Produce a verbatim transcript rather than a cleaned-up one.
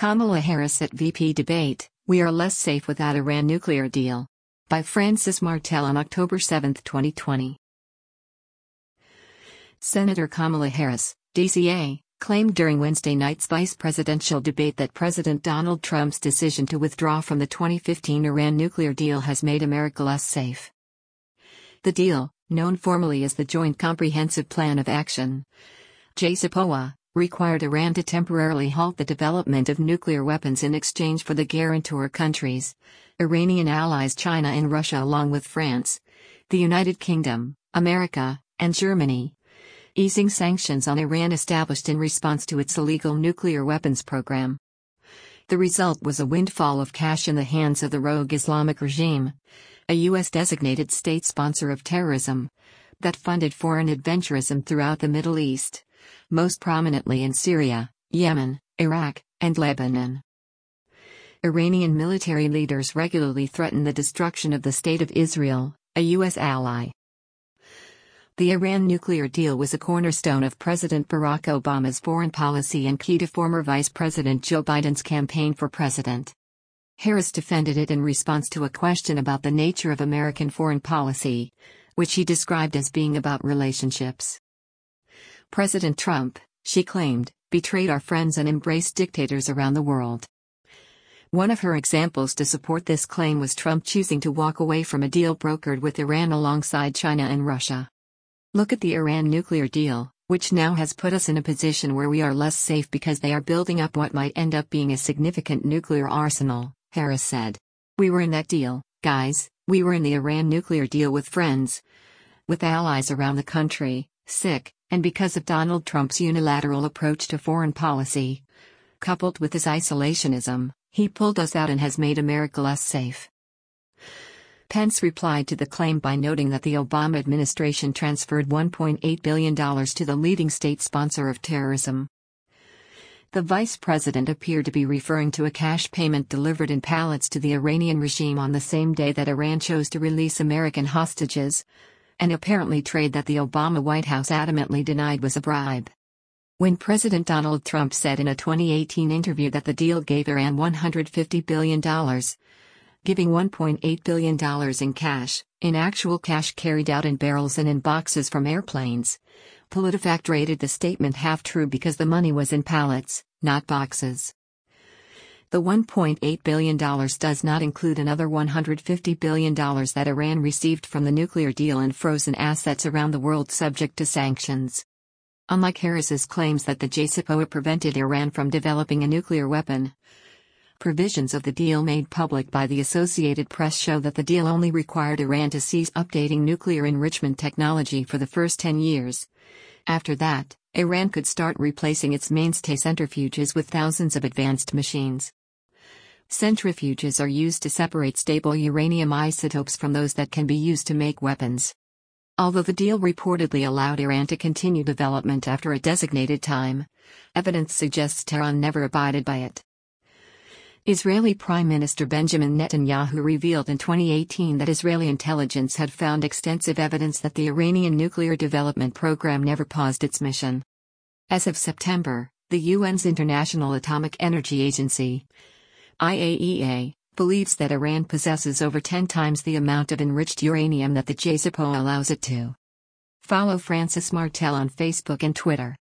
Kamala Harris at V P debate, "We are less safe without Iran nuclear deal." By Francis Martel on October seventh, twenty twenty. Senator Kamala Harris, D C A, claimed during Wednesday night's vice presidential debate that President Donald Trump's decision to withdraw from the twenty fifteen Iran nuclear deal has made America less safe. The deal, known formally as the Joint Comprehensive Plan of Action, J C P O A, required Iran to temporarily halt the development of nuclear weapons in exchange for the guarantor countries, Iranian allies China and Russia, along with France, the United Kingdom, America, and Germany, easing sanctions on Iran established in response to its illegal nuclear weapons program. The result was a windfall of cash in the hands of the rogue Islamic regime, a U S-designated state sponsor of terrorism, that funded foreign adventurism throughout the Middle East, most prominently in Syria, Yemen, Iraq, and Lebanon. Iranian military leaders regularly threaten the destruction of the State of Israel, a U S ally. The Iran nuclear deal was a cornerstone of President Barack Obama's foreign policy and key to former Vice President Joe Biden's campaign for president. Harris defended it in response to a question about the nature of American foreign policy, which he described as being about relationships. President Trump, she claimed, betrayed our friends and embraced dictators around the world. One of her examples to support this claim was Trump choosing to walk away from a deal brokered with Iran alongside China and Russia. "Look at the Iran nuclear deal, which now has put us in a position where we are less safe because they are building up what might end up being a significant nuclear arsenal," Harris said. "We were in that deal, guys, we were in the Iran nuclear deal with friends, with allies around the country, sick, and because of Donald Trump's unilateral approach to foreign policy, coupled with his isolationism, he pulled us out and has made America less safe." Pence replied to the claim by noting that the Obama administration transferred one point eight billion dollars to the leading state sponsor of terrorism. The vice president appeared to be referring to a cash payment delivered in pallets to the Iranian regime on the same day that Iran chose to release American hostages, and apparently trade that the Obama White House adamantly denied was a bribe. When President Donald Trump said in a twenty eighteen interview that the deal gave Iran one hundred fifty billion dollars, giving one point eight billion dollars in cash, in actual cash carried out in barrels and in boxes from airplanes, PolitiFact rated the statement half-true because the money was in pallets, not boxes. The one point eight billion dollars does not include another one hundred fifty billion dollars that Iran received from the nuclear deal and frozen assets around the world subject to sanctions. Unlike Harris's claims that the J C P O A prevented Iran from developing a nuclear weapon, provisions of the deal made public by the Associated Press show that the deal only required Iran to cease updating nuclear enrichment technology for the first ten years. After that, Iran could start replacing its mainstay centrifuges with thousands of advanced machines. Centrifuges are used to separate stable uranium isotopes from those that can be used to make weapons. Although the deal reportedly allowed Iran to continue development after a designated time, evidence suggests Tehran never abided by it. Israeli Prime Minister Benjamin Netanyahu revealed in twenty eighteen that Israeli intelligence had found extensive evidence that the Iranian nuclear development program never paused its mission. As of September, the U N's International Atomic Energy Agency, I A E A, believes that Iran possesses over ten times the amount of enriched uranium that the J C P O A allows it to. Follow Francis Martel on Facebook and Twitter.